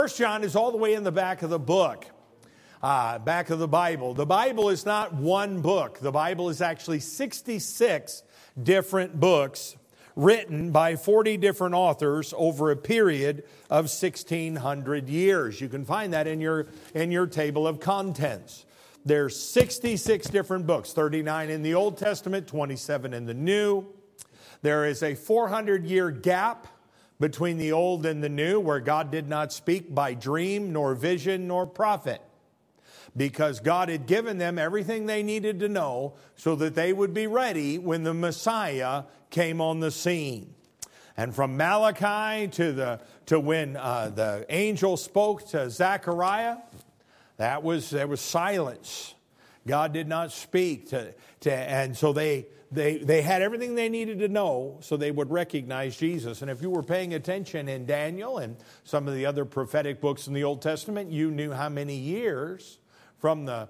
First John is all the way in the back of the book, back of the Bible. The Bible is not one book. The Bible is actually 66 different books written by 40 different authors over a period of 1,600 years. You can find that in your table of contents. There's 66 different books, 39 in the Old Testament, 27 in the New. There is a 400-year gap between the Old and the New, where God did not speak by dream, nor vision, nor prophet, because God had given them everything they needed to know so that they would be ready when the Messiah came on the scene. And from Malachi to when the angel spoke to Zechariah, there was silence. God did not speak and so they had everything they needed to know so they would recognize Jesus. And if you were paying attention in Daniel and some of the other prophetic books in the Old Testament, you knew how many years for the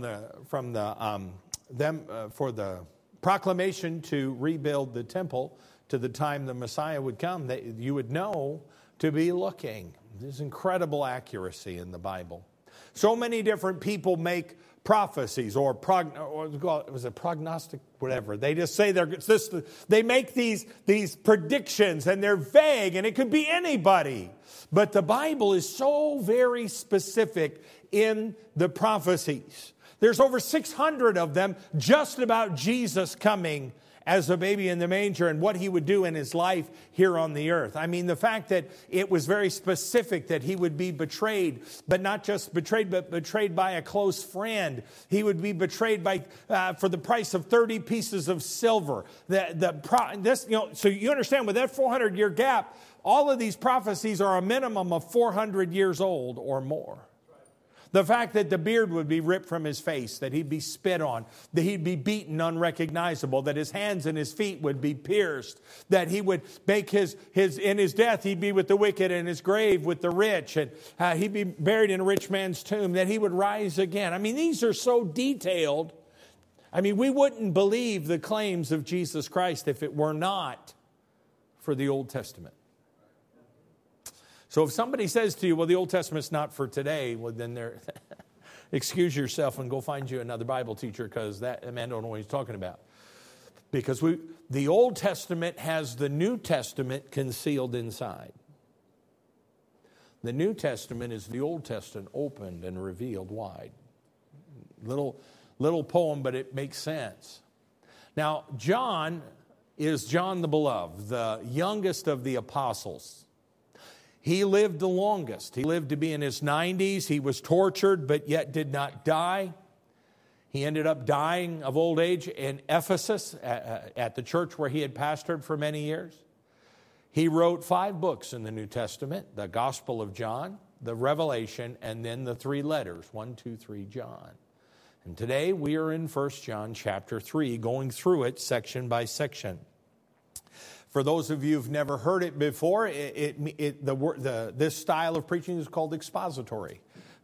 proclamation to rebuild the temple to the time the Messiah would come, that you would know to be looking. There's incredible accuracy in the Bible. So many different people make prophecies or was it prognostic, whatever. They just say they make these predictions, and they're vague, and it could be anybody. But the Bible is so very specific in the prophecies. There's over 600 of them just about Jesus coming as a baby in the manger and what he would do in his life here on the earth. I mean, the fact that it was very specific that he would be betrayed, but not just betrayed, but betrayed by a close friend. He would be betrayed for the price of 30 pieces of silver. So you understand, with that 400-year gap, all of these prophecies are a minimum of 400 years old or more. The fact that the beard would be ripped from his face, that he'd be spit on, that he'd be beaten unrecognizable, that his hands and his feet would be pierced, that he would make in his death, he'd be with the wicked, and his grave with the rich, and he'd be buried in a rich man's tomb, that he would rise again. I mean, these are so detailed. I mean, we wouldn't believe the claims of Jesus Christ if it were not for the Old Testament. So if somebody says to you, well, the Old Testament's not for today, well, then excuse yourself and go find you another Bible teacher, because that man don't know what he's talking about. Because the Old Testament has the New Testament concealed inside. The New Testament is the Old Testament opened and revealed wide. Little poem, but it makes sense. Now, John is John the Beloved, the youngest of the apostles. He lived the longest. He lived to be in his 90s. He was tortured, but yet did not die. He ended up dying of old age in Ephesus at the church where he had pastored for many years. He wrote 5 books in the New Testament: the Gospel of John, the Revelation, and then the 3 letters, 1, 2, 3, John. And today we are in 1 John chapter 3, going through it section by section. For those of you who've never heard it before, this style of preaching is called expository.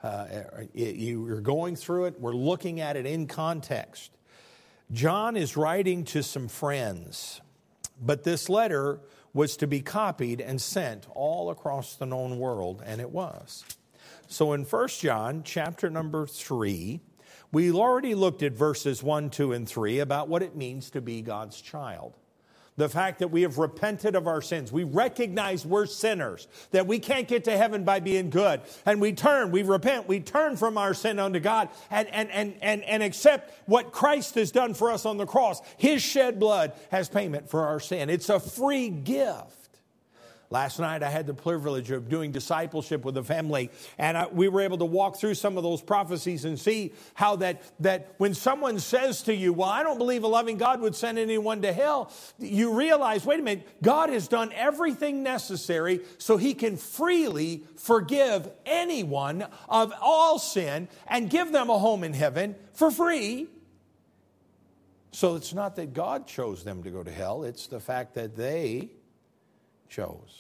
You're going through it. We're looking at it in context. John is writing to some friends, but this letter was to be copied and sent all across the known world, and it was. So in 1 John chapter number 3, we already looked at verses 1, 2, and 3 about what it means to be God's child. The fact that we have repented of our sins. We recognize we're sinners, that we can't get to heaven by being good. And we repent, we turn from our sin unto God and accept what Christ has done for us on the cross. His shed blood has payment for our sin. It's a free gift. Last night I had the privilege of doing discipleship with a family, and we were able to walk through some of those prophecies and see how that when someone says to you, well, I don't believe a loving God would send anyone to hell, you realize, wait a minute, God has done everything necessary so he can freely forgive anyone of all sin and give them a home in heaven for free. So it's not that God chose them to go to hell, it's the fact that they chose.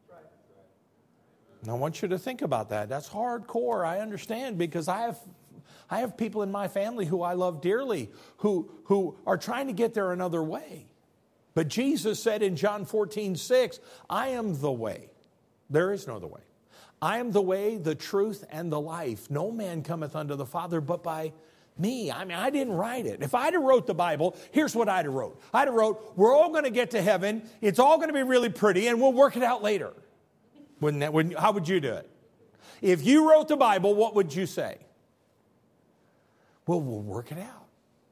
And I want you to think about that. That's hardcore, I understand, because I have people in my family who I love dearly who are trying to get there another way. But Jesus said in John 14:6, I am the way. There is no other way. I am the way, the truth, and the life. No man cometh unto the Father but by me. I mean, I didn't write it. If I'd have wrote the Bible, here's what I'd have wrote. I'd have wrote, we're all going to get to heaven. It's all going to be really pretty, and we'll work it out later. How would you do it? If you wrote the Bible, what would you say? Well, we'll work it out.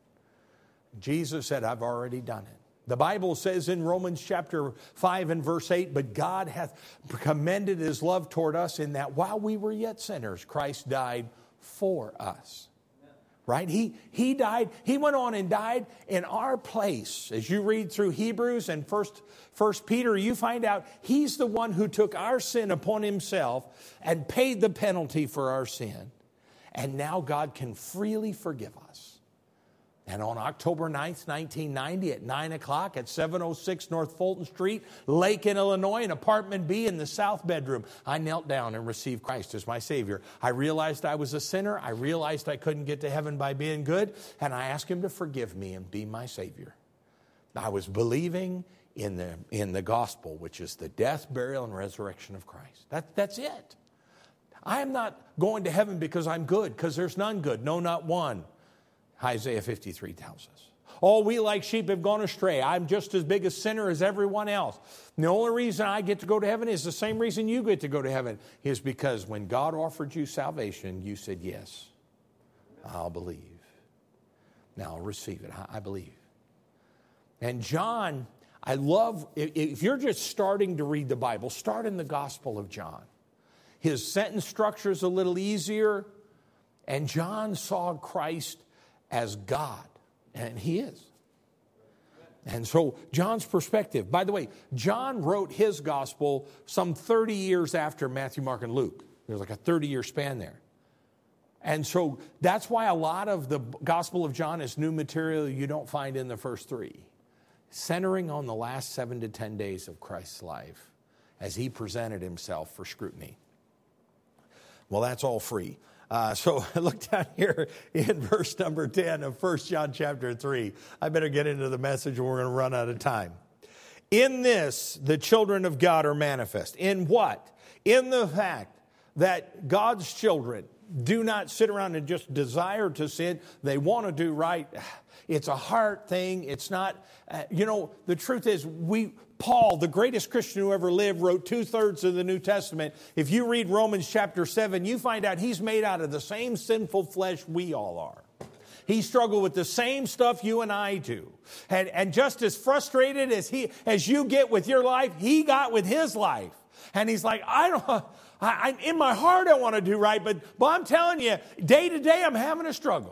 Jesus said, I've already done it. The Bible says in Romans chapter 5 and verse 8, but God hath commended his love toward us in that while we were yet sinners, Christ died for us. Right? He died. He went on and died in our place. As you read through Hebrews and First Peter, you find out he's the one who took our sin upon himself and paid the penalty for our sin. And now God can freely forgive us. And on October 9th, 1990, at 9 o'clock at 706 North Fulton Street, Lakin, Illinois, in apartment B in the south bedroom, I knelt down and received Christ as my Savior. I realized I was a sinner. I realized I couldn't get to heaven by being good. And I asked him to forgive me and be my Savior. I was believing in the gospel, which is the death, burial, and resurrection of Christ. That's it. I am not going to heaven because I'm good, because there's none good. No, not one. Isaiah 53 tells us. All we like sheep have gone astray. I'm just as big a sinner as everyone else. The only reason I get to go to heaven is the same reason you get to go to heaven, is because when God offered you salvation, you said, yes, I'll believe. Now I'll receive it. I believe. And John, I love, if you're just starting to read the Bible, start in the Gospel of John. His sentence structure is a little easier, and John saw Christ as God, and he is. And so John's perspective, by the way, John wrote his gospel some 30 years after Matthew, Mark, and Luke. There's like a 30-year span there. And so that's why a lot of the Gospel of John is new material you don't find in the first three, centering on the last 7 to 10 days of Christ's life as he presented himself for scrutiny. Well, that's all free. So look down here in verse number 10 of 1 John chapter 3. I better get into the message or we're going to run out of time. In this, the children of God are manifest. In what? In the fact that God's children do not sit around and just desire to sin. They want to do right. It's a heart thing. It's not, the truth is Paul, the greatest Christian who ever lived, wrote 2/3 of the New Testament. If you read Romans chapter 7, you find out he's made out of the same sinful flesh we all are. He struggled with the same stuff you and I do. And just as frustrated as you get with your life, he got with his life. And he's like, in my heart I want to do right, but I'm telling you, day to day I'm having a struggle.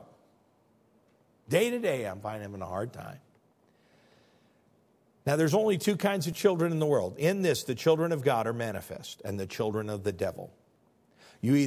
Day to day I'm having a hard time. Now, there's only two kinds of children in the world. In this, the children of God are manifest, and the children of the devil. You're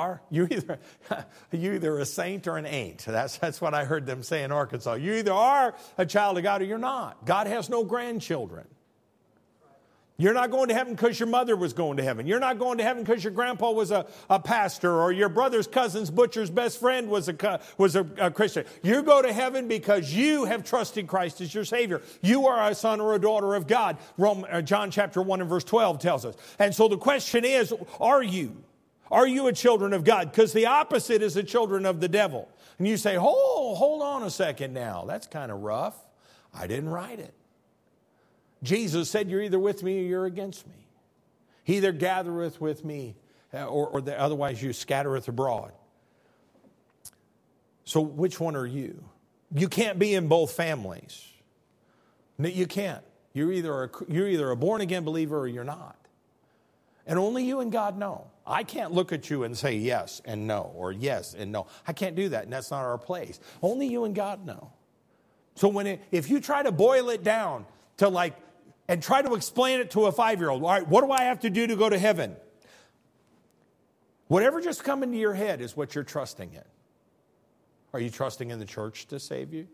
either a saint or an ain't. That's what I heard them say in Arkansas. You either are a child of God or you're not. God has no grandchildren. You're not going to heaven because your mother was going to heaven. You're not going to heaven because your grandpa was a pastor, or your brother's cousin's butcher's best friend was a Christian. You go to heaven because you have trusted Christ as your Savior. You are a son or a daughter of God. John chapter 1 and verse 12 tells us. And so the question is, are you? Are you a children of God? Because the opposite is the children of the devil. And you say, hold on a second now. That's kind of rough. I didn't write it. Jesus said, you're either with me or you're against me. He either gathereth with me or otherwise you scattereth abroad. So which one are you? You can't be in both families. No, you can't. You're either a born-again believer or you're not. And only you and God know. I can't look at you and say yes and no, or yes and no. I can't do that, and that's not our place. Only you and God know. So if you try to boil it down to and try to explain it to a 5-year-old, all right, what do I have to do to go to heaven? Whatever just come into your head is what you're trusting in. Are you trusting in the church to save you?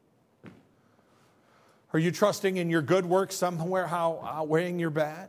Are you trusting in your good works somewhere outweighing your bad?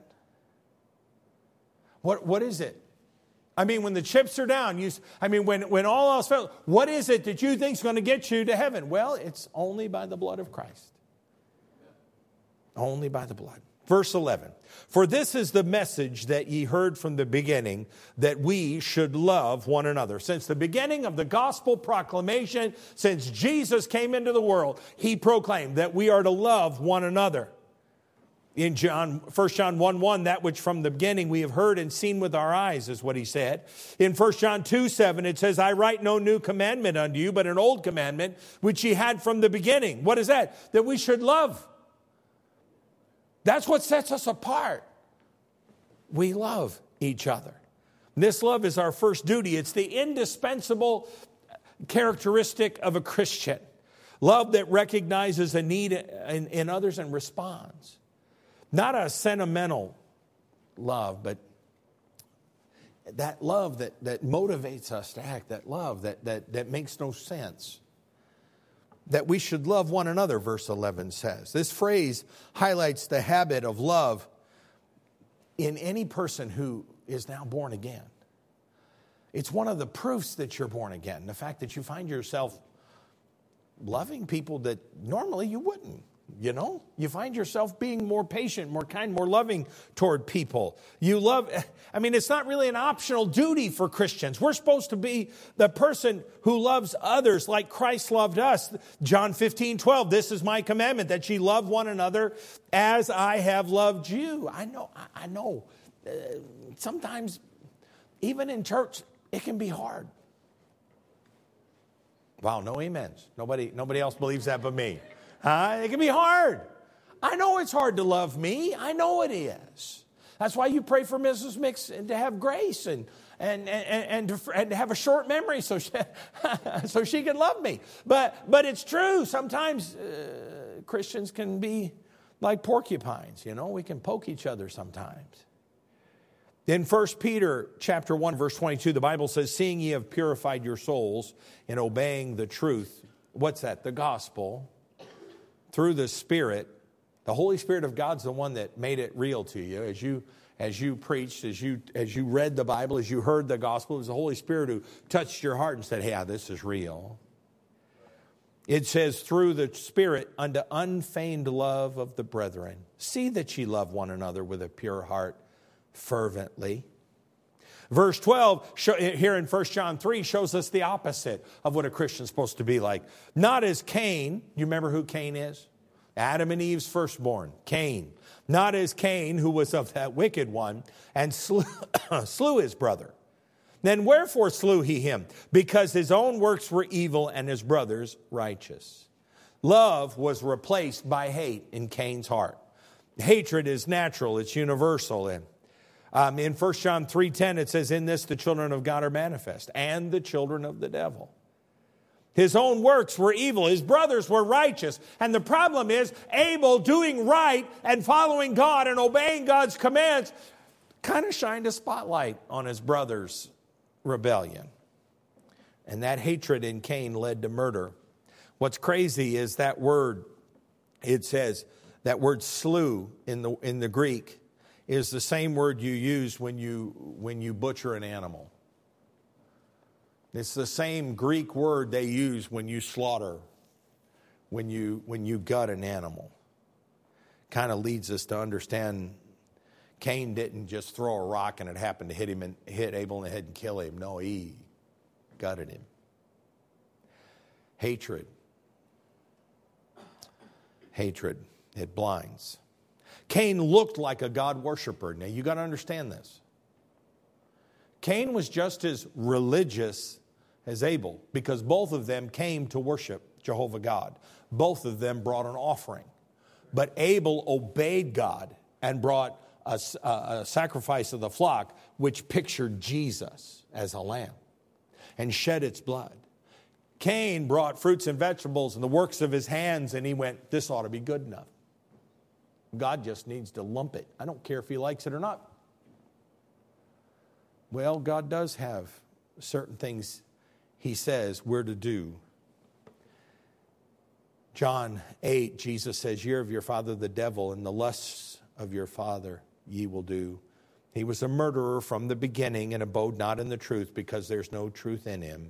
What is it? I mean, when the chips are down, when all else fails, what is it that you think is going to get you to heaven? Well, it's only by the blood of Christ. Only by the blood. Verse 11. For this is the message that ye heard from the beginning, that we should love one another. Since the beginning of the gospel proclamation, since Jesus came into the world, he proclaimed that we are to love one another. In 1 John 1:1, that which from the beginning we have heard and seen with our eyes is what he said. In 1 John 2:7, it says, I write no new commandment unto you, but an old commandment which ye had from the beginning. What is that? That we should love. That's what sets us apart. We love each other. This love is our first duty. It's the indispensable characteristic of a Christian. Love that recognizes a need in others and responds. Not a sentimental love, but that love that motivates us to act, that love that makes no sense. That we should love one another, verse 11 says. This phrase highlights the habit of love in any person who is now born again. It's one of the proofs that you're born again, the fact that you find yourself loving people that normally you wouldn't. You know, you find yourself being more patient, more kind, more loving toward people. You love, it's not really an optional duty for Christians. We're supposed to be the person who loves others like Christ loved us. John 15:12, this is my commandment, that ye love one another as I have loved you. I know. Sometimes, even in church, it can be hard. Wow, no amens. Nobody else believes that but me. It can be hard. I know it's hard to love me. I know it is. That's why you pray for Mrs. Mix and to have grace and to have a short memory so she can love me. But it's true. Sometimes Christians can be like porcupines. You know, we can poke each other sometimes. In 1 Peter chapter 1, verse 22, the Bible says, seeing ye have purified your souls in obeying the truth. What's that? The gospel. Through the Spirit. The Holy Spirit of God's the one that made it real to you. As you preached, as you read the Bible, as you heard the gospel, it was the Holy Spirit who touched your heart and said, hey, this is real. It says, through the Spirit, unto unfeigned love of the brethren. See that ye love one another with a pure heart fervently. Verse 12, here in 1 John 3, shows us the opposite of what a Christian's supposed to be like. Not as Cain. You remember who Cain is? Adam and Eve's firstborn, Cain. Not as Cain, who was of that wicked one, and slew his brother. Then wherefore slew he him? Because his own works were evil and his brother's righteous. Love was replaced by hate in Cain's heart. Hatred is natural. It's universal. In 1 John 3:10, it says, in this the children of God are manifest, and the children of the devil. His own works were evil. His brothers were righteous. And the problem is, Abel doing right and following God and obeying God's commands kind of shined a spotlight on his brother's rebellion. And that hatred in Cain led to murder. What's crazy is that word, it says, that word slew in the Greek, is the same word you use when you butcher an animal. It's the same Greek word they use when you slaughter, when you gut an animal. Kind of leads us to understand Cain didn't just throw a rock and it happened to hit Abel in the head and kill him. No, he gutted him. Hatred, it blinds. Cain looked like a God worshiper. Now, you got to understand this. Cain was just as religious as Abel because both of them came to worship Jehovah God. Both of them brought an offering. But Abel obeyed God and brought a sacrifice of the flock, which pictured Jesus as a lamb and shed its blood. Cain brought fruits and vegetables and the works of his hands, and he went, this ought to be good enough. God just needs to lump it. I don't care if he likes it or not. Well, God does have certain things he says we're to do. John 8, Jesus says, "Ye are of your father the devil, and the lusts of your father ye will do. He was a murderer from the beginning and abode not in the truth, because there's no truth in him."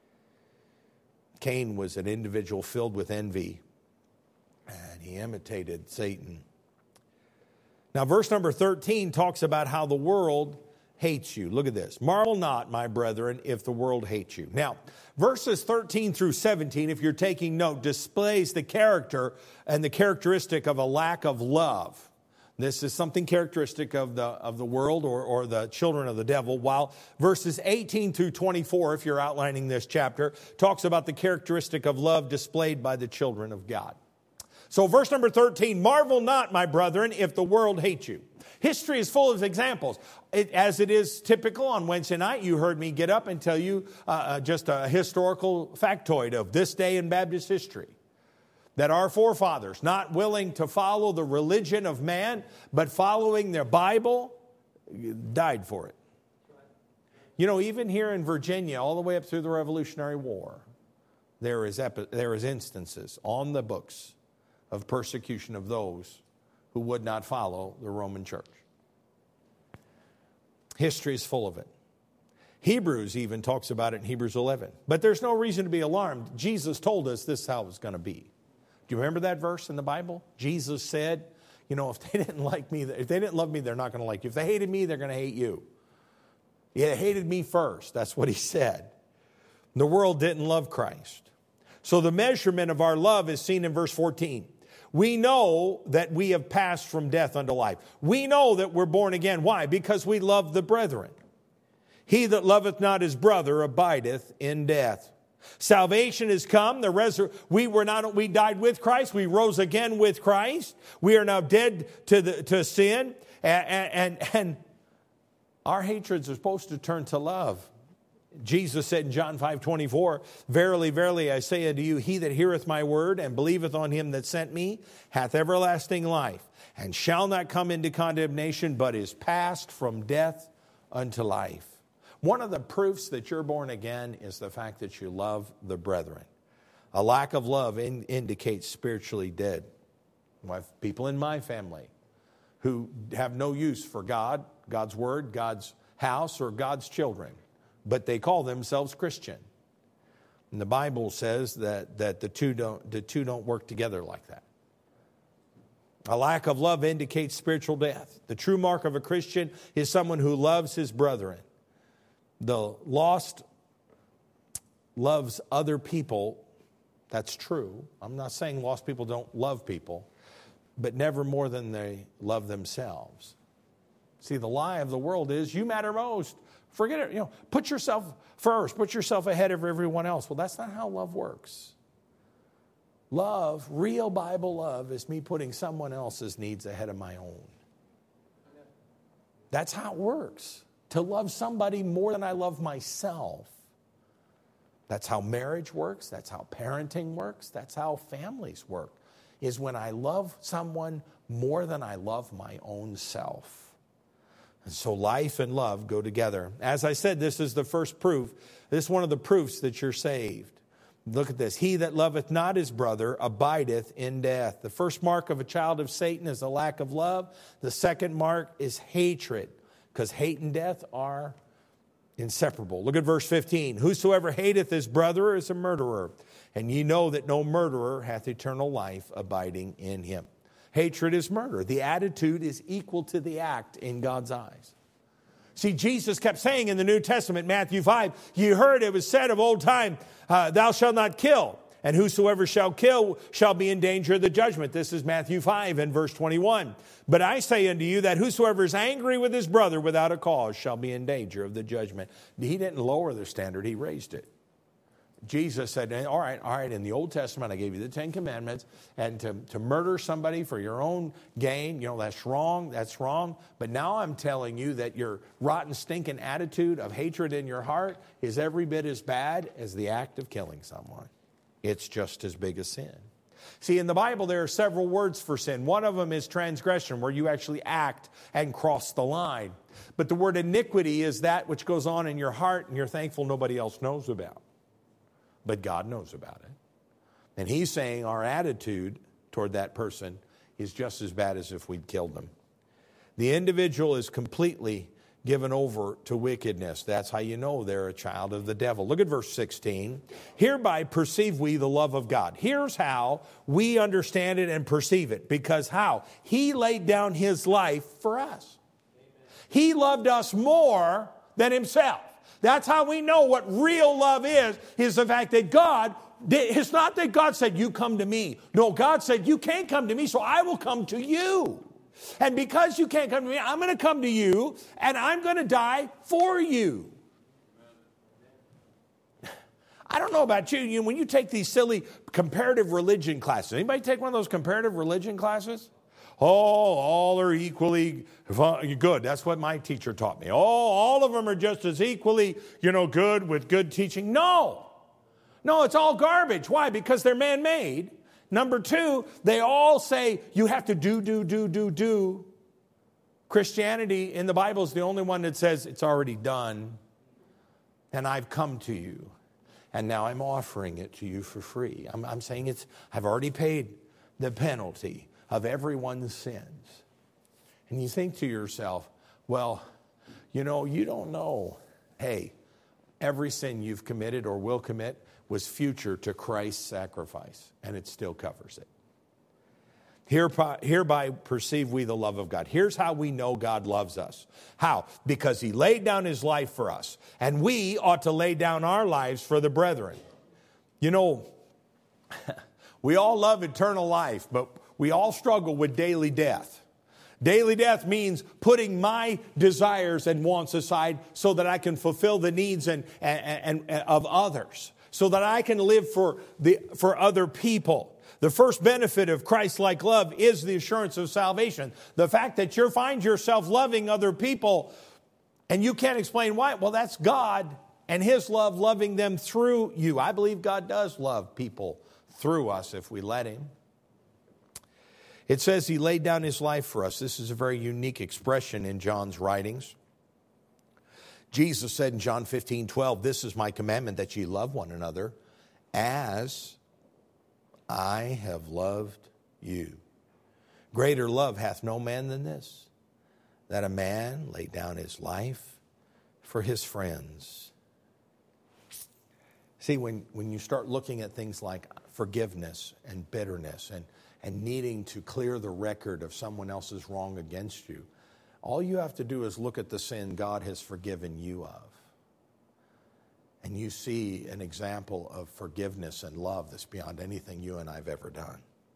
Cain was an individual filled with envy, and he imitated Satan. Now, verse number 13 talks about how the world hates you. Look at this. Marvel not, my brethren, if the world hates you. Now, verses 13 through 17, if you're taking note, displays the character and the characteristic of a lack of love. This is something characteristic of the world or the children of the devil, while verses 18 through 24, if you're outlining this chapter, talks about the characteristic of love displayed by the children of God. So verse number 13, marvel not, my brethren, if the world hates you. History is full of examples. As it is typical on Wednesday night, you heard me get up and tell you just a historical factoid of this day in Baptist history. That our forefathers, not willing to follow the religion of man, but following their Bible, died for it. You know, even here in Virginia, all the way up through the Revolutionary War, there is instances on the books of persecution of those who would not follow the Roman Church. History is full of it. Hebrews even talks about it in Hebrews 11. But there's no reason to be alarmed. Jesus told us this is how it's going to be. Do you remember that verse in the Bible? Jesus said, you know, if they didn't like me, if they didn't love me, they're not going to like you. If they hated me, they're going to hate you. Yeah, they hated me first. That's what he said. The world didn't love Christ. So the measurement of our love is seen in verse 14. We know that we have passed from death unto life. We know that we're born again. Why? Because we love the brethren. He that loveth not his brother abideth in death. Salvation is come. We died with Christ. We rose again with Christ. We are now dead to sin. And our hatreds are supposed to turn to love. Jesus said in John 5:24, verily, verily, I say unto you, he that heareth my word and believeth on him that sent me hath everlasting life, and shall not come into condemnation, but is passed from death unto life. One of the proofs that you're born again is the fact that you love the brethren. A lack of love indicates spiritually dead. I have people in my family who have no use for God, God's word, God's house, or God's children, but they call themselves Christian. And the Bible says that the two don't work together like that. A lack of love indicates spiritual death. The true mark of a Christian is someone who loves his brethren. The lost loves other people. That's true. I'm not saying lost people don't love people, but never more than they love themselves. See, the lie of the world is you matter most. Forget it. Put yourself first. Put yourself ahead of everyone else. Well, that's not how love works. Love, real Bible love, is me putting someone else's needs ahead of my own. That's how it works. To love somebody more than I love myself. That's how marriage works. That's how parenting works. That's how families work. Is when I love someone more than I love my own self. And so life and love go together. As I said, this is the first proof. This is one of the proofs that you're saved. Look at this. He that loveth not his brother abideth in death. The first mark of a child of Satan is a lack of love. The second mark is hatred. Because hate and death are inseparable. Look at verse 15. Whosoever hateth his brother is a murderer. And ye know that no murderer hath eternal life abiding in him. Hatred is murder. The attitude is equal to the act in God's eyes. See, Jesus kept saying in the New Testament, Matthew 5, ye heard it was said of old time, thou shalt not kill. And whosoever shall kill shall be in danger of the judgment. This is Matthew 5 and verse 21. But I say unto you that whosoever is angry with his brother without a cause shall be in danger of the judgment. He didn't lower the standard, he raised it. Jesus said, all right, in the Old Testament I gave you the 10 Commandments, and to murder somebody for your own gain, that's wrong. But now I'm telling you that your rotten, stinking attitude of hatred in your heart is every bit as bad as the act of killing someone. It's just as big a sin. See, in the Bible, there are several words for sin. One of them is transgression, where you actually act and cross the line. But the word iniquity is that which goes on in your heart and you're thankful nobody else knows about. But God knows about it. And he's saying our attitude toward that person is just as bad as if we'd killed them. The individual is completely given over to wickedness. That's how you know they're a child of the devil. Look at verse 16. Hereby perceive we the love of God. Here's how we understand it and perceive it. Because how? He laid down his life for us. He loved us more than himself. That's how we know what real love is the fact that God, it's not that God said, you come to me. No, God said, you can't come to me, so I will come to you. And because you can't come to me, I'm going to come to you, and I'm going to die for you. I don't know about you, when you take these silly comparative religion classes. Anybody take one of those comparative religion classes? Oh, all are equally good. That's what my teacher taught me. Oh, all of them are just as equally, good with good teaching. No, it's all garbage. Why? Because they're man-made. Number two, they all say you have to do. Christianity in the Bible is the only one that says it's already done, and I've come to you, and now I'm offering it to you for free. I'm saying I've already paid the penalty of everyone's sins. And you think to yourself, well, you don't know. Hey, every sin you've committed or will commit was future to Christ's sacrifice, and it still covers it. Hereby perceive we the love of God. Here's how we know God loves us. How? Because he laid down his life for us, and we ought to lay down our lives for the brethren. We all love eternal life, but we all struggle with daily death. Daily death means putting my desires and wants aside so that I can fulfill the needs and of others, so that I can live for other people. The first benefit of Christ-like love is the assurance of salvation. The fact that you find yourself loving other people and you can't explain why, well, that's God and his love loving them through you. I believe God does love people through us if we let him. It says he laid down his life for us. This is a very unique expression in John's writings. Jesus said in John 15:12, this is my commandment, that ye love one another as I have loved you. Greater love hath no man than this, that a man lay down his life for his friends. See, when you start looking at things like forgiveness and bitterness and needing to clear the record of someone else's wrong against you, all you have to do is look at the sin God has forgiven you of. And you see an example of forgiveness and love that's beyond anything you and I have ever done.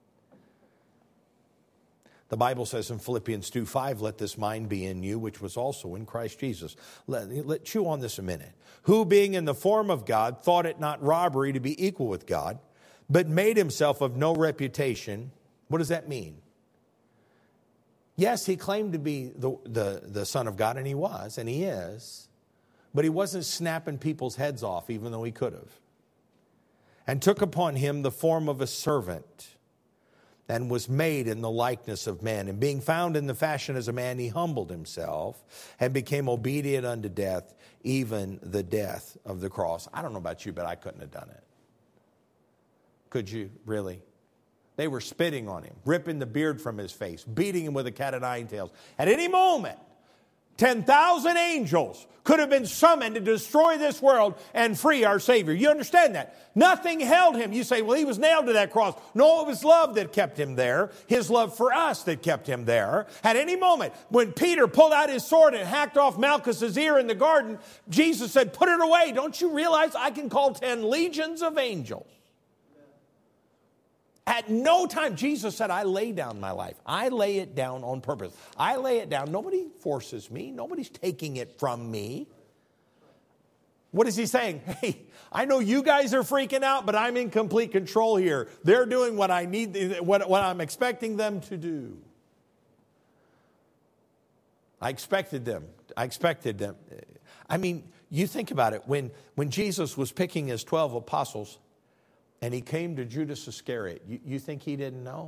The Bible says in Philippians 2:5, let this mind be in you, which was also in Christ Jesus. Let chew on this a minute. Who being in the form of God, thought it not robbery to be equal with God, but made himself of no reputation. What does that mean? Yes, he claimed to be the Son of God, and he was, and he is. But he wasn't snapping people's heads off, even though he could have. And took upon him the form of a servant, and was made in the likeness of men. And being found in the fashion as a man, he humbled himself, and became obedient unto death, even the death of the cross. I don't know about you, but I couldn't have done it. Could you, really? They were spitting on him, ripping the beard from his face, beating him with a cat of nine tails. At any moment, 10,000 angels could have been summoned to destroy this world and free our Savior. You understand that? Nothing held him. You say, well, he was nailed to that cross. No, it was love that kept him there. His love for us that kept him there. At any moment, when Peter pulled out his sword and hacked off Malchus's ear in the garden, Jesus said, put it away. Don't you realize I can call 10 legions of angels? At no time, Jesus said, I lay down my life. I lay it down on purpose. I lay it down. Nobody forces me. Nobody's taking it from me. What is he saying? Hey, I know you guys are freaking out, but I'm in complete control here. They're doing what I need, what I'm expecting them to do. I expected them. I mean, you think about it. When Jesus was picking his 12 apostles, and he came to Judas Iscariot. You think he didn't know?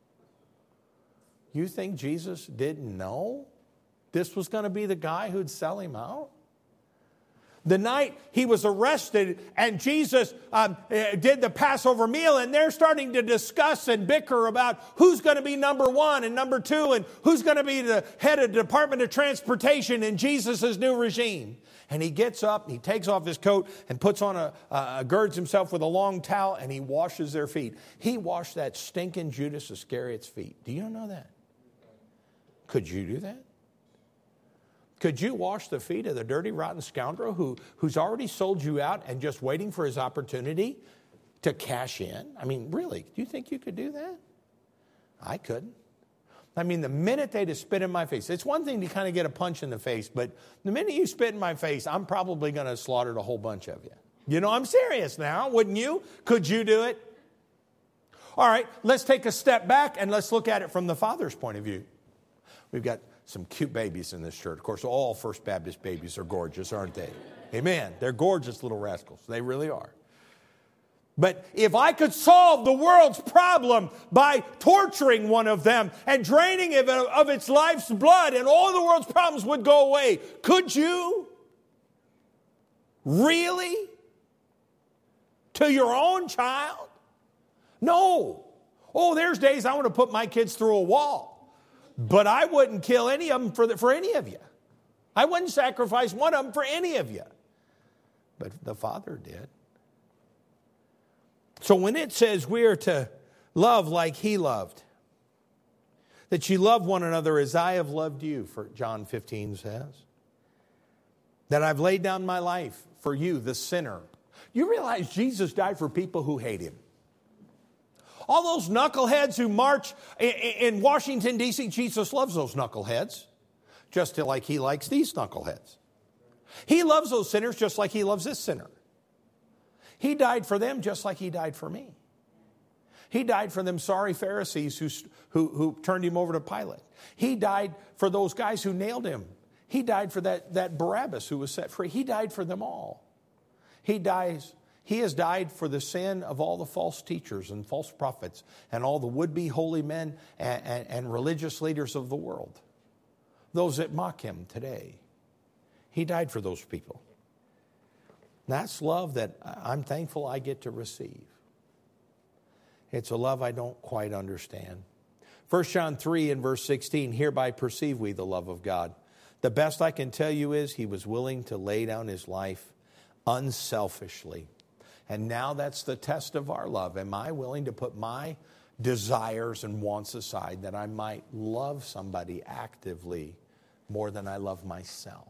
You think Jesus didn't know this was going to be the guy who'd sell him out? the night he was arrested and Jesus did the Passover meal, and they're starting to discuss and bicker about who's going to be number one and number two and who's going to be the head of the Department of Transportation in Jesus' new regime. And he gets up, he takes off his coat and puts on girds himself with a long towel, and he washes their feet. He washed that stinking Judas Iscariot's feet. Do you know that? Could you do that? Could you wash the feet of the dirty, rotten scoundrel who's already sold you out and just waiting for his opportunity to cash in? I mean, really, do you think you could do that? I couldn't. I mean, the minute they just spit in my face, it's one thing to kind of get a punch in the face, but the minute you spit in my face, I'm probably going to slaughter a whole bunch of you. You know, I'm serious now, wouldn't you? Could you do it? All right, let's take a step back and let's look at it from the Father's point of view. We've got some cute babies in this church. Of course, all First Baptist babies are gorgeous, aren't they? Amen. They're gorgeous little rascals. They really are. But if I could solve the world's problem by torturing one of them and draining it of its life's blood, and all the world's problems would go away, could you? Really? To your own child? No. Oh, there's days I want to put my kids through a wall. But I wouldn't kill any of them for any of you. I wouldn't sacrifice one of them for any of you. But the Father did. So when it says we are to love like He loved, that you love one another as I have loved you, for John 15 says, that I've laid down my life for you, the sinner. You realize Jesus died for people who hate Him. All those knuckleheads who march in Washington, D.C., Jesus loves those knuckleheads, just like He likes these knuckleheads. He loves those sinners just like He loves this sinner. He died for them just like He died for me. He died for them sorry Pharisees who turned Him over to Pilate. He died for those guys who nailed Him. He died for that Barabbas who was set free. He died for them all. He has died for the sin of all the false teachers and false prophets and all the would-be holy men and religious leaders of the world. Those that mock Him today. He died for those people. That's love that I'm thankful I get to receive. It's a love I don't quite understand. 1 John 3 and verse 16, hereby perceive we the love of God. The best I can tell you is He was willing to lay down His life unselfishly. And now that's the test of our love. Am I willing to put my desires and wants aside that I might love somebody actively more than I love myself?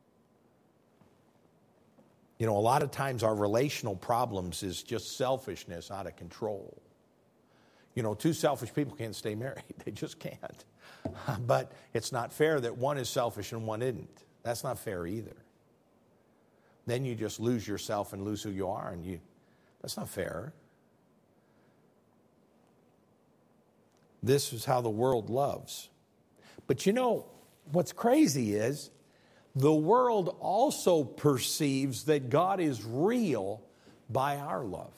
You know, a lot of times our relational problems is just selfishness out of control. You know, two selfish people can't stay married. They just can't. But it's not fair that one is selfish and one isn't. That's not fair either. Then you just lose yourself and lose who you are, and that's not fair. This is how the world loves. But you know, what's crazy is the world also perceives that God is real by our love.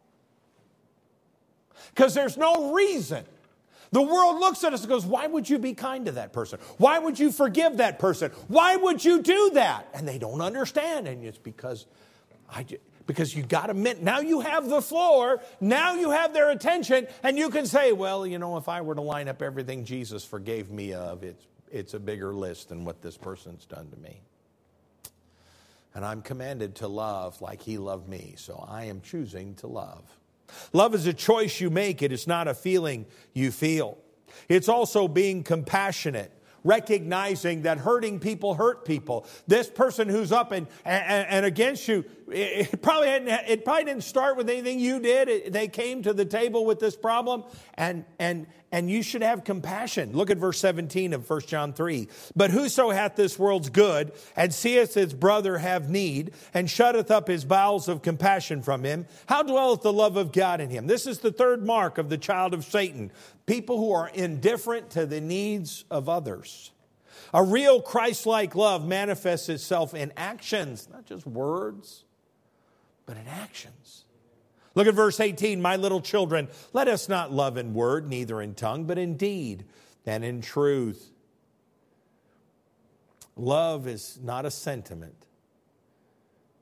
Because there's no reason. The world looks at us and goes, why would you be kind to that person? Why would you forgive that person? Why would you do that? And they don't understand. And it's because you got to admit, now you have the floor, now you have their attention, and you can say, well, you know, if I were to line up everything Jesus forgave me of, it's a bigger list than what this person's done to me. And I'm commanded to love like He loved me, so I am choosing to love. Love is a choice you make. It is not a feeling you feel. It's also being compassionate, recognizing that hurting people hurt people. This person who's up and against you, it probably didn't start with anything you did. They came to the table with this problem, and you should have compassion. Look at verse 17 of 1 John 3. But whoso hath this world's good, and seeth his brother have need, and shutteth up his bowels of compassion from him, how dwelleth the love of God in him? This is the third mark of the child of Satan. People who are indifferent to the needs of others. A real Christ-like love manifests itself in actions, not just words, but in actions. Look at verse 18. My little children, let us not love in word, neither in tongue, but in deed and in truth. Love is not a sentiment.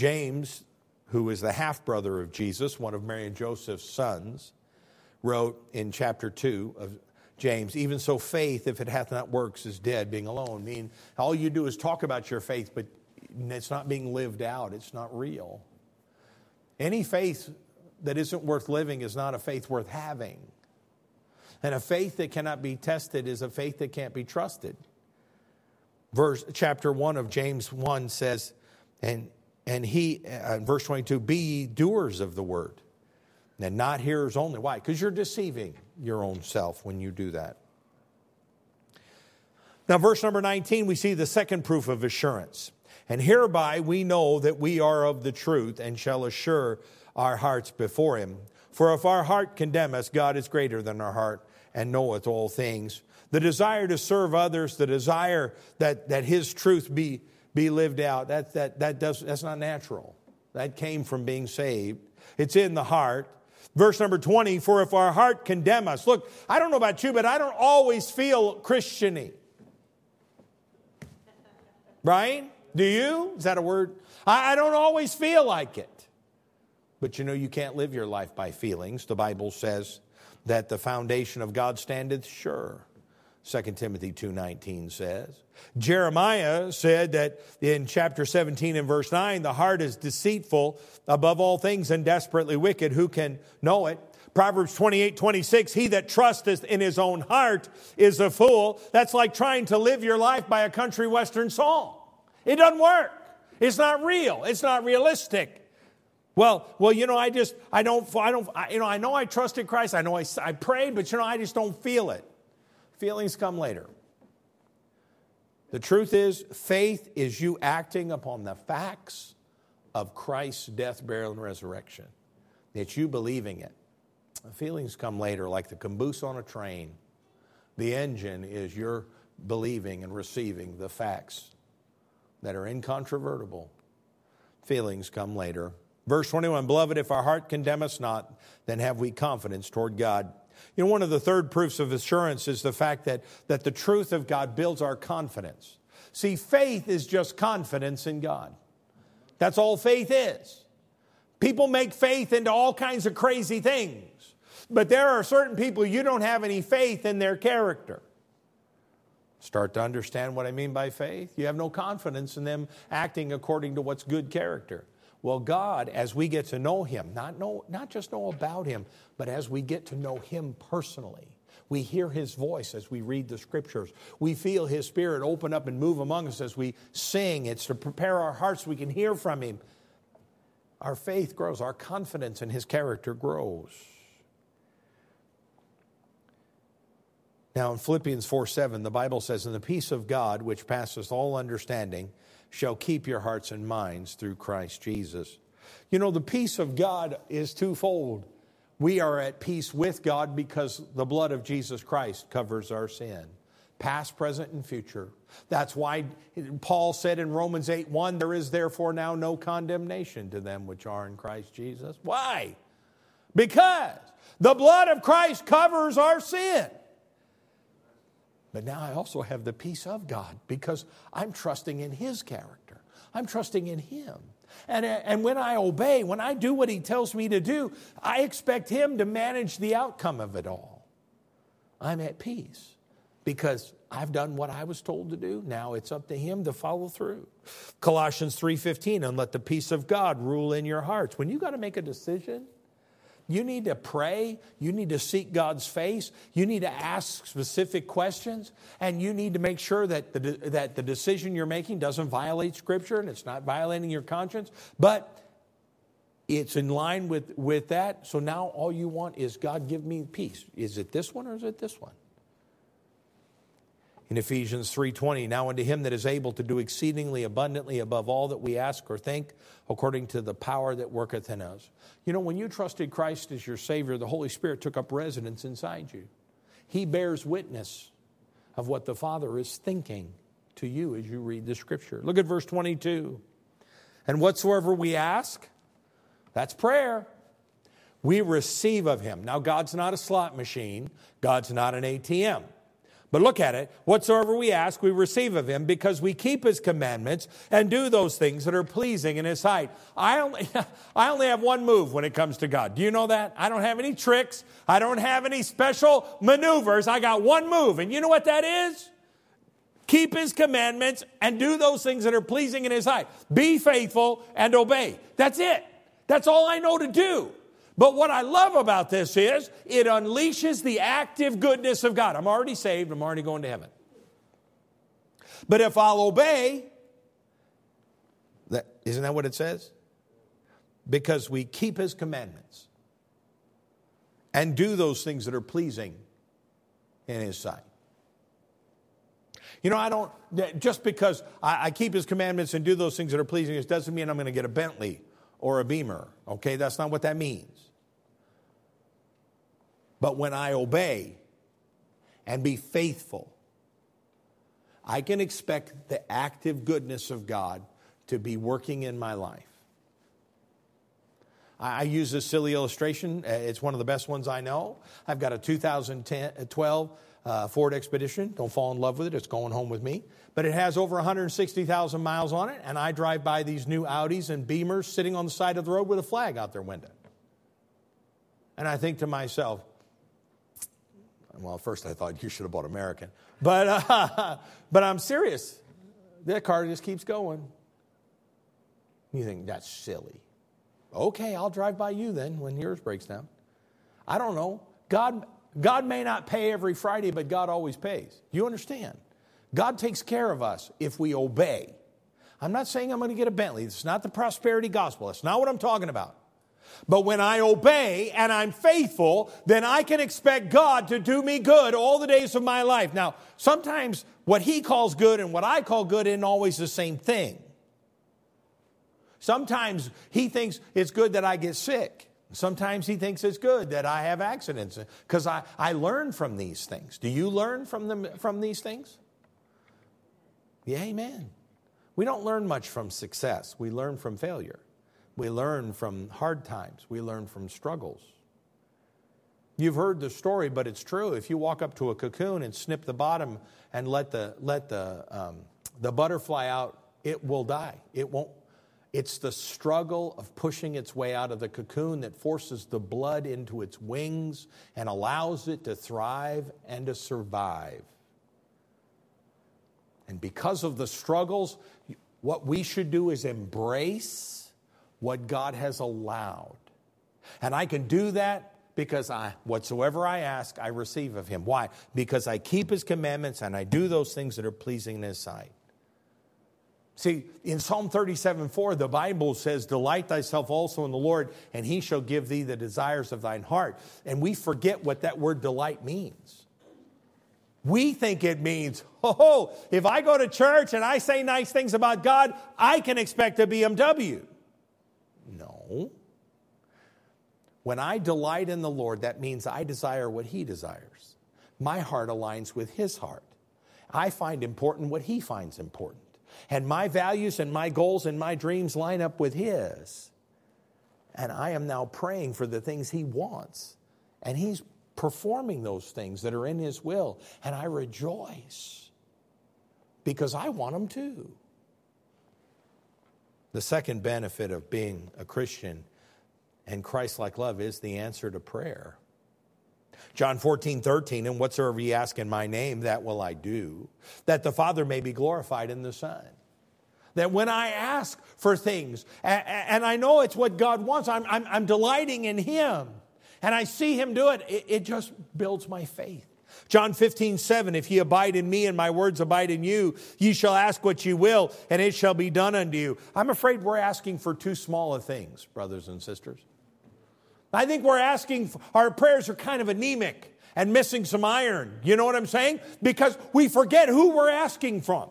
James, who is the half-brother of Jesus, one of Mary and Joseph's sons, wrote in chapter 2 of James, even so faith, if it hath not works, is dead, being alone. I mean, all you do is talk about your faith, but it's not being lived out. It's not real. Any faith that isn't worth living is not a faith worth having. And a faith that cannot be tested is a faith that can't be trusted. Chapter 1 of James 1 says, verse 22, be ye doers of the word, and not hearers only. Why? Because you're deceiving your own self when you do that. Now, verse number 19, we see the second proof of assurance. And hereby we know that we are of the truth, and shall assure our hearts before him. For if our heart condemn us, God is greater than our heart, and knoweth all things. The desire to serve others, the desire that his truth be lived out, that's not natural. That came from being saved. It's in the heart. Verse number 20, for if our heart condemn us. Look, I don't know about you, but I don't always feel Christian-y. Right? Do you? Is that a word? I don't always feel like it. But you know, you can't live your life by feelings. The Bible says that the foundation of God standeth sure. 2 Timothy 2:19 says. Jeremiah said that in chapter 17 and verse 9, the heart is deceitful above all things and desperately wicked. Who can know it? Proverbs 28:26, he that trusteth in his own heart is a fool. That's like trying to live your life by a country western song. It doesn't work. It's not real. It's not realistic. Well, you know, I know I trusted Christ. I know I prayed, but you know, I just don't feel it. Feelings come later. The truth is, faith is you acting upon the facts of Christ's death, burial, and resurrection. It's you believing it. The feelings come later, like the caboose on a train. The engine is your believing and receiving the facts that are incontrovertible. Feelings come later. Verse 21, beloved, if our heart condemn us not, then have we confidence toward God. You know, one of the third proofs of assurance is the fact that the truth of God builds our confidence. See, faith is just confidence in God. That's all faith is. People make faith into all kinds of crazy things. But there are certain people, you don't have any faith in their character. Start to understand what I mean by faith. You have no confidence in them acting according to what's good character. Well, God, as we get to know him, not just know about him, but as we get to know him personally, we hear his voice as we read the scriptures. We feel his spirit open up and move among us as we sing. It's to prepare our hearts so we can hear from him. Our faith grows. Our confidence in his character grows. Now in Philippians 4:7, the Bible says, and the peace of God, which passeth all understanding, shall keep your hearts and minds through Christ Jesus. You know, the peace of God is twofold. We are at peace with God because the blood of Jesus Christ covers our sin. Past, present, and future. That's why Paul said in Romans 8:1, there is therefore now no condemnation to them which are in Christ Jesus. Why? Because the blood of Christ covers our sin. But now I also have the peace of God because I'm trusting in his character. I'm trusting in him. And when I obey, when I do what he tells me to do, I expect him to manage the outcome of it all. I'm at peace because I've done what I was told to do. Now it's up to him to follow through. Colossians 3:15, and let the peace of God rule in your hearts. When you got to make a decision, you need to pray. You need to seek God's face. You need to ask specific questions. And you need to make sure that the decision you're making doesn't violate Scripture and it's not violating your conscience. But it's in line with that. So now all you want is, God, give me peace. Is it this one or is it this one? In Ephesians 3:20, now unto him that is able to do exceedingly abundantly above all that we ask or think, according to the power that worketh in us. You know, when you trusted Christ as your Savior, the Holy Spirit took up residence inside you. He bears witness of what the Father is thinking to you as you read the Scripture. Look at verse 22. And whatsoever we ask, that's prayer, we receive of him. Now, God's not a slot machine. God's not an ATM. But look at it. Whatsoever we ask, we receive of him, because we keep his commandments and do those things that are pleasing in his sight. I only have one move when it comes to God. Do you know that? I don't have any tricks. I don't have any special maneuvers. I got one move. And you know what that is? Keep his commandments and do those things that are pleasing in his sight. Be faithful and obey. That's it. That's all I know to do. But what I love about this is it unleashes the active goodness of God. I'm already saved. I'm already going to heaven. But if I'll obey, isn't that what it says? Because we keep his commandments and do those things that are pleasing in his sight. You know, just because I keep his commandments and do those things that are pleasing, it doesn't mean I'm going to get a Bentley or a Beamer. Okay, that's not what that means. But when I obey and be faithful, I can expect the active goodness of God to be working in my life. I use this silly illustration. It's one of the best ones I know. I've got a 2012 Ford Expedition. Don't fall in love with it. It's going home with me. But it has over 160,000 miles on it, and I drive by these new Audis and Beamers sitting on the side of the road with a flag out their window. And I think to myself, well, at first I thought you should have bought American. But I'm serious. That car just keeps going. You think, that's silly. Okay, I'll drive by you then when yours breaks down. I don't know. God may not pay every Friday, but God always pays. Do you understand? God takes care of us if we obey. I'm not saying I'm going to get a Bentley. It's not the prosperity gospel. That's not what I'm talking about. But when I obey and I'm faithful, then I can expect God to do me good all the days of my life. Now, sometimes what he calls good and what I call good isn't always the same thing. Sometimes he thinks it's good that I get sick. Sometimes he thinks it's good that I have accidents, because I learn from these things. Do you learn from these things? Yeah, amen. We don't learn much from success. We learn from failure. We learn from hard times. We learn from struggles. You've heard the story, but it's true. If you walk up to a cocoon and snip the bottom and let the butterfly out, it will die. It won't. It's the struggle of pushing its way out of the cocoon that forces the blood into its wings and allows it to thrive and to survive. And because of the struggles, what we should do is embrace what God has allowed. And I can do that because whatsoever I ask, I receive of him. Why? Because I keep his commandments and I do those things that are pleasing in his sight. See, in Psalm 37:4, the Bible says, delight thyself also in the Lord, and he shall give thee the desires of thine heart. And we forget what that word delight means. We think it means, if I go to church and I say nice things about God, I can expect a BMW. No. When I delight in the Lord, that means I desire what he desires. My heart aligns with his heart. I find important what he finds important. And my values and my goals and my dreams line up with his. And I am now praying for the things he wants. And he's performing those things that are in his will. And I rejoice because I want them too. The second benefit of being a Christian and Christ-like love is the answer to prayer. John 14:13, and whatsoever ye ask in my name, that will I do, that the Father may be glorified in the Son. That when I ask for things, and I know it's what God wants, I'm delighting in him, and I see him do it, it just builds my faith. John 15:7, if ye abide in me and my words abide in you, ye shall ask what ye will, and it shall be done unto you. I'm afraid we're asking for too small a things, brothers and sisters. I think our prayers are kind of anemic and missing some iron. You know what I'm saying? Because we forget who we're asking from.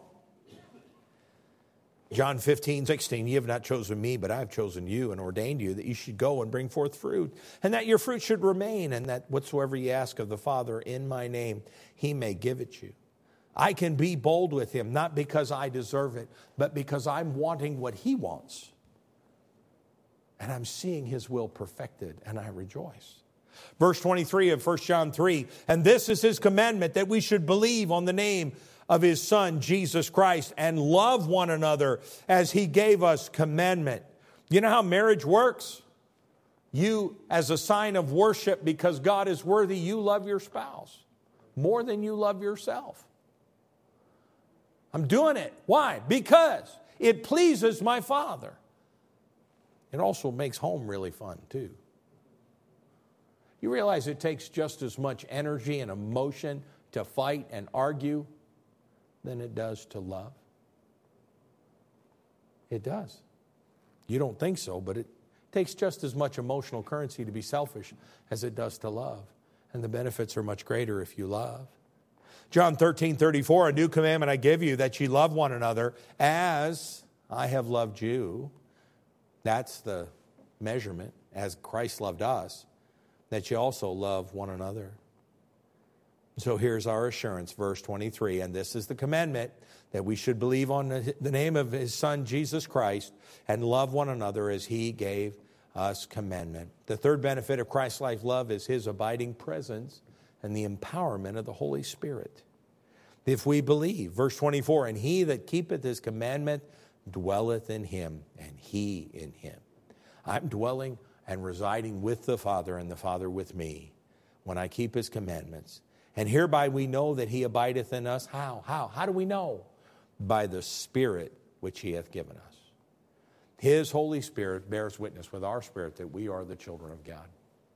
John 15:16, ye have not chosen me, but I have chosen you and ordained you that you should go and bring forth fruit, and that your fruit should remain, and that whatsoever ye ask of the Father in my name, he may give it you. I can be bold with him, not because I deserve it, but because I'm wanting what he wants. And I'm seeing his will perfected, and I rejoice. Verse 23 of 1 John 3, and this is his commandment, that we should believe on the name of his Son, Jesus Christ, and love one another as he gave us commandment. You know how marriage works? You, as a sign of worship, because God is worthy, you love your spouse more than you love yourself. I'm doing it. Why? Because it pleases my Father. It also makes home really fun, too. You realize it takes just as much energy and emotion to fight and argue than it does to love? It does. You don't think so, but it takes just as much emotional currency to be selfish as it does to love. And the benefits are much greater if you love. John 13:34, a new commandment I give you, that ye love one another as I have loved you. That's the measurement, as Christ loved us, that you also love one another. So here's our assurance, verse 23, and this is the commandment, that we should believe on the name of his Son, Jesus Christ, and love one another as he gave us commandment. The third benefit of Christ-like love is his abiding presence and the empowerment of the Holy Spirit. If we believe, verse 24, and he that keepeth his commandment dwelleth in him, and he in him. I'm dwelling and residing with the Father, and the Father with me, when I keep his commandments. And hereby we know that he abideth in us. How? How do we know? By the Spirit which he hath given us. His Holy Spirit bears witness with our spirit that we are the children of God.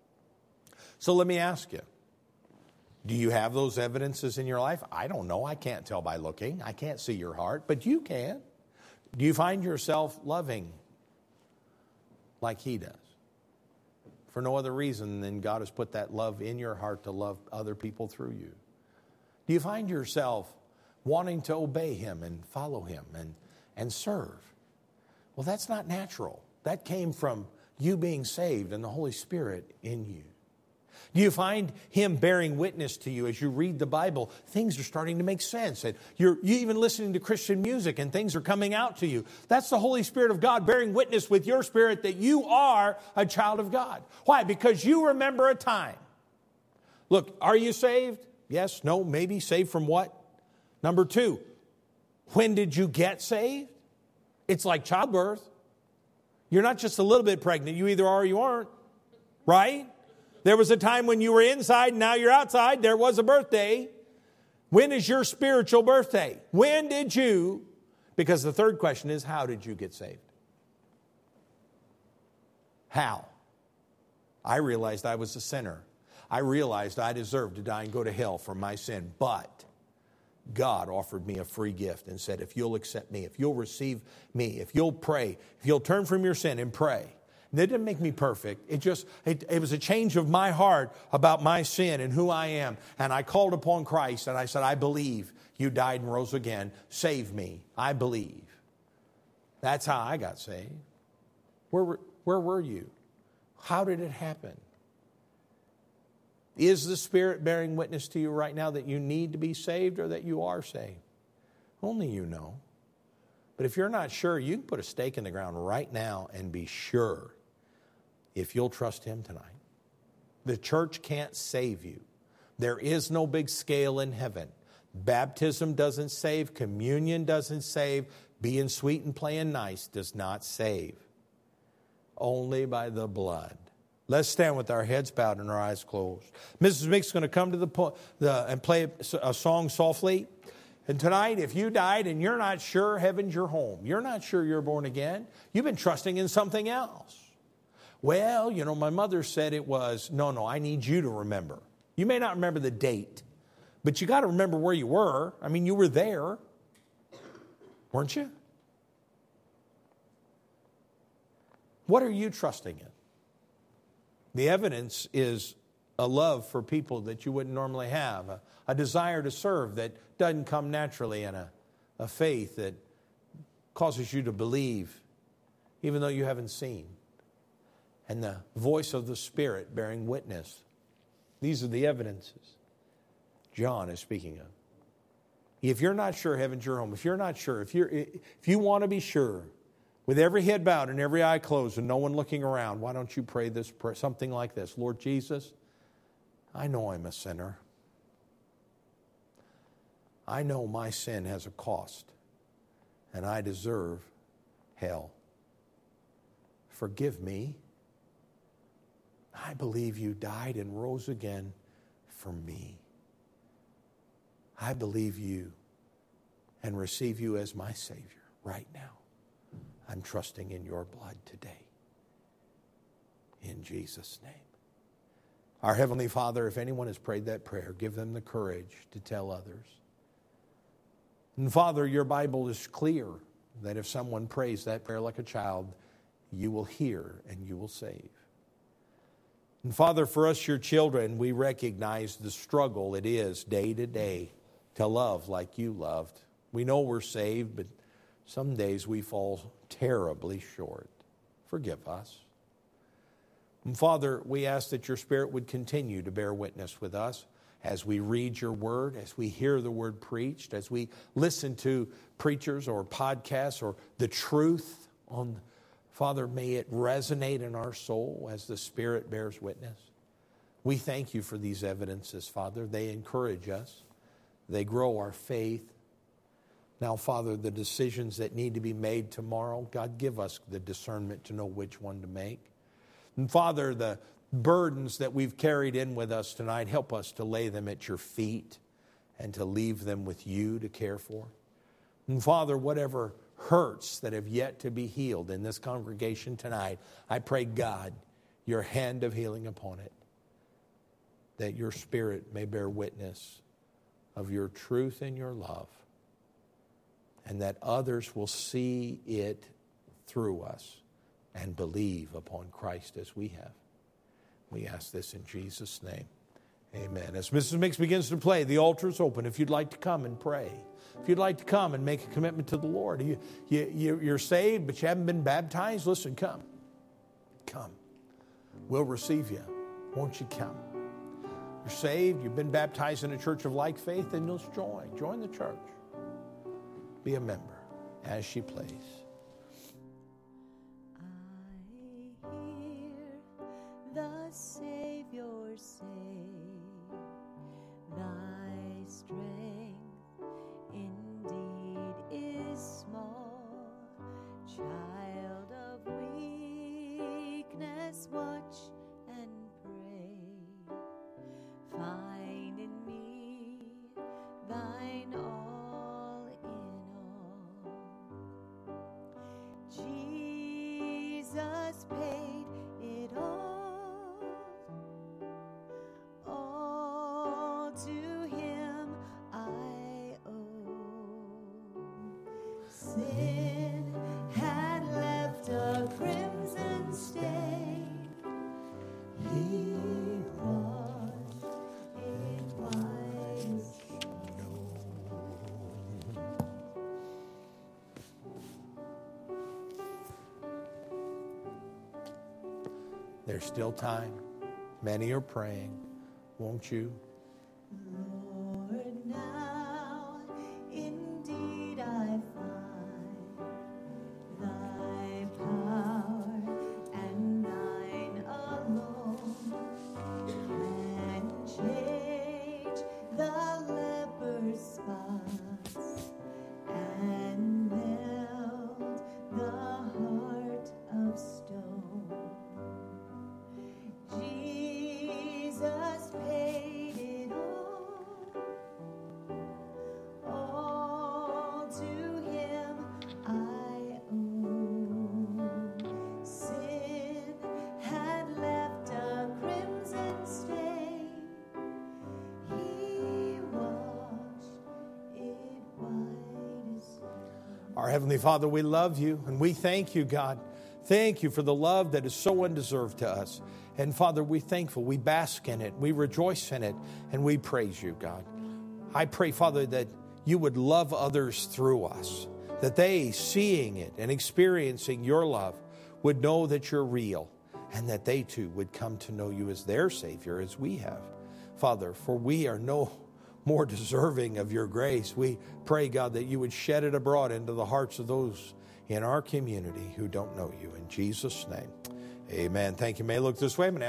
So let me ask you, do you have those evidences in your life? I don't know. I can't tell by looking. I can't see your heart, but you can. Do you find yourself loving like he does? For no other reason than God has put that love in your heart to love other people through you. Do you find yourself wanting to obey him and follow him and serve? Well, that's not natural. That came from you being saved and the Holy Spirit in you. Do you find him bearing witness to you as you read the Bible? Things are starting to make sense. And you're even listening to Christian music and things are coming out to you. That's the Holy Spirit of God bearing witness with your spirit that you are a child of God. Why? Because you remember a time. Look, are you saved? Yes, no, maybe. Saved from what? Number 2, when did you get saved? It's like childbirth. You're not just a little bit pregnant. You either are or you aren't. Right? There was a time when you were inside and now you're outside. There was a birthday. When is your spiritual birthday? When did you? Because the third question is, how did you get saved? How? I realized I was a sinner. I realized I deserved to die and go to hell for my sin. But God offered me a free gift and said, if you'll accept me, if you'll receive me, if you'll pray, if you'll turn from your sin and pray. That didn't make me perfect. It was a change of my heart about my sin and who I am. And I called upon Christ and I said, I believe you died and rose again. Save me. I believe. That's how I got saved. Where were you? How did it happen? Is the Spirit bearing witness to you right now that you need to be saved or that you are saved? Only you know. But if you're not sure, you can put a stake in the ground right now and be sure if you'll trust him tonight. The church can't save you. There is no big scale in heaven. Baptism doesn't save. Communion doesn't save. Being sweet and playing nice does not save. Only by the blood. Let's stand with our heads bowed and our eyes closed. Mrs. Mick's going to come to and play a song softly. And tonight, if you died and you're not sure heaven's your home, you're not sure you're born again, you've been trusting in something else. Well, my mother said it was, no, I need you to remember. You may not remember the date, but you got to remember where you were. I mean, you were there, weren't you? What are you trusting in? The evidence is a love for people that you wouldn't normally have, a desire to serve that doesn't come naturally, and a faith that causes you to believe even though you haven't seen. And the voice of the Spirit bearing witness. These are the evidences John is speaking of. If you're not sure heaven's your home, if you're not sure, if you want to be sure, with every head bowed and every eye closed and no one looking around, why don't you pray this prayer, something like this? Lord Jesus, I know I'm a sinner. I know my sin has a cost, and I deserve hell. Forgive me. I believe you died and rose again for me. I believe you and receive you as my Savior right now. I'm trusting in your blood today. In Jesus' name. Our Heavenly Father, if anyone has prayed that prayer, give them the courage to tell others. And Father, your Bible is clear that if someone prays that prayer like a child, you will hear and you will save. And Father, for us, your children, we recognize the struggle it is day to day to love like you loved. We know we're saved, but some days we fall terribly short. Forgive us. And Father, we ask that your Spirit would continue to bear witness with us as we read your word, as we hear the word preached, as we listen to preachers or podcasts or the truth on, Father, may it resonate in our soul as the Spirit bears witness. We thank you for these evidences, Father. They encourage us. They grow our faith. Now, Father, the decisions that need to be made tomorrow, God, give us the discernment to know which one to make. And Father, the burdens that we've carried in with us tonight, help us to lay them at your feet and to leave them with you to care for. And Father, whatever hurts that have yet to be healed in this congregation tonight, I pray, God, your hand of healing upon it, that your Spirit may bear witness of your truth and your love, and that others will see it through us and believe upon Christ as we have. We ask this in Jesus' name. Amen. As Mrs. Mix begins to play, the altar is open. If you'd like to come and pray, if you'd like to come and make a commitment to the Lord, you're saved but you haven't been baptized, listen, come. Come. We'll receive you. Won't you come? You're saved, you've been baptized in a church of like faith, then you'll join. Join the church. Be a member as she plays. The Savior say, thy strength indeed is small. Child of weakness, watch and pray. Find in me thine all in all. Jesus paid it all. To him I owe. Sin had left a crimson stain. He washed it white as snow. There's still time. Many are praying. Won't you? Lord, now indeed I find thy power and thine alone can change the leper's spots and melt the heart of stone. Jesus paid it all to him I owe. Sin had left a crimson stain. He washed it white as snow. Our Heavenly Father, we love you and we thank you, God. Thank you for the love that is so undeserved to us. And Father, we're thankful. We bask in it. We rejoice in it. And we praise you, God. I pray, Father, that you would love others through us. That they, seeing it and experiencing your love, would know that you're real. And that they too would come to know you as their Savior as we have. Father, for we are no more deserving of your grace. We pray, God, that you would shed it abroad into the hearts of those in our community who don't know you. In Jesus' name, amen. Thank you. May I look this way.